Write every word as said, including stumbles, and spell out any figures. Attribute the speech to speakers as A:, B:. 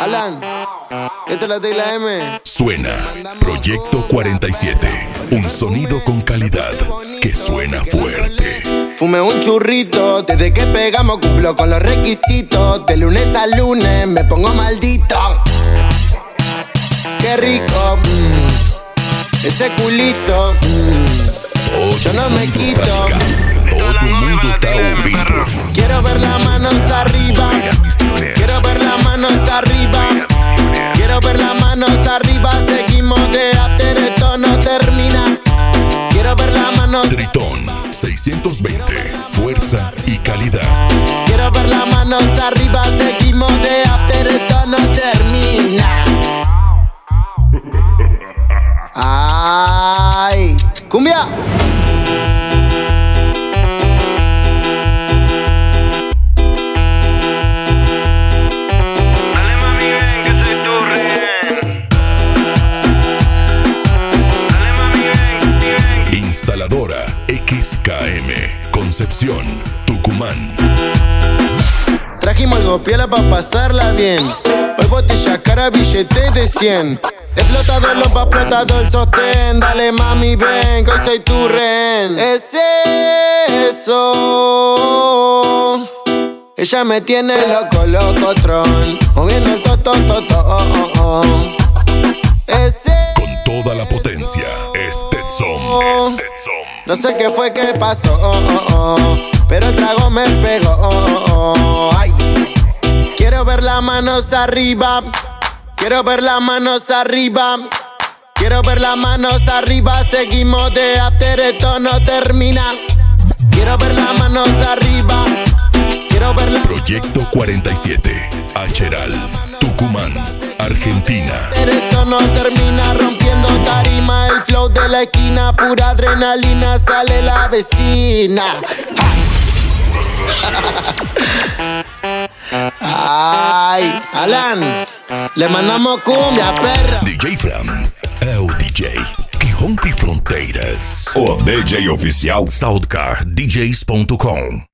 A: Alan, esta es la tecla M.
B: Suena Proyecto cuarenta y siete, un sonido con calidad que suena fuerte.
A: Fumé un churrito, desde que pegamos cumplo con los requisitos. De lunes a lunes me pongo maldito. Qué rico, mmm, ese culito, mmm, yo no me quito.
B: Todo el mundo está ouvindo.
A: Quiero ver las manos arriba, quiero ver las manos arriba, quiero ver las manos arriba. Seguimos de after, esto no termina. Quiero ver las manos.
B: Tritón seiscientos veinte, fuerza y calidad.
A: Quiero ver las manos arriba, seguimos de after, esto no termina. Ay, cumbia.
B: Instaladora X K M, Concepción, Tucumán.
A: Trajimos algo piola pa' pasarla bien. Hoy botella cara, billete de cien. Explotador, lo pa' explotador, el sostén. Dale mami, ven, que hoy soy tu rehén. Es eso. Ella me tiene loco, loco, tron. Moviendo el toto, toto, oh, oh, oh. Ese.
B: Con toda la potencia, Stetson.
A: No sé qué fue que pasó, oh, oh, oh, pero el trago me pegó, oh, oh, oh. Ay. Quiero ver las manos arriba, quiero ver las manos arriba, quiero ver las manos arriba. Seguimos de after, esto no termina. Quiero ver las manos arriba, quiero ver la...
B: Proyecto cuarenta y siete, Acheral, Tucumán, Argentina.
A: Pero esto no termina, rompiendo tarima. El flow de la esquina, pura adrenalina. Sale la vecina. Ay, Alan, le mandamos cumbia, perro.
B: D J Fran, é o D J que rompe fronteiras.
C: O D J oficial
B: Soundcar D Js ponto com.